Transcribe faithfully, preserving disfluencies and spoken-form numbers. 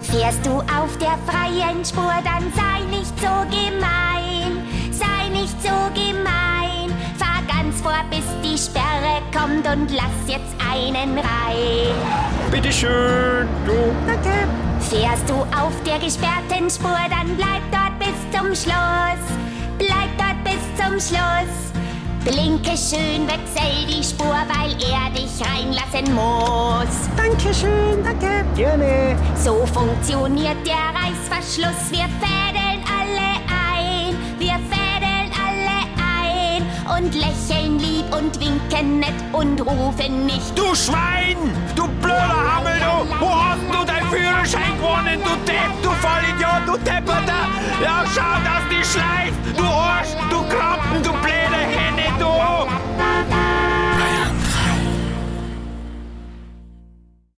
Fährst du auf der freien Spur, dann sei nicht so gemein, sei nicht so gemein. Fahr ganz vor, bis die Sperre kommt und lass jetzt einen rein. Bitteschön, du. Danke. Fährst du auf der gesperrten Spur, dann bleib dort bis zum Schluss, bleib dort bis zum Schluss. Blinke schön, wechsel die Spur, weil er dich reinlassen muss. Dankeschön, danke. Gerne. So funktioniert der Reißverschluss. Wir fädeln alle ein, wir fädeln alle ein und lächeln lieb und winken nett und rufen nicht. Du Schwein! Du blöder Hammel, du! Wo hast du dein Führerschein gewonnen, du Depp, du Vollidiot, du Depperter! Ja, schau, dass du schleichst! Du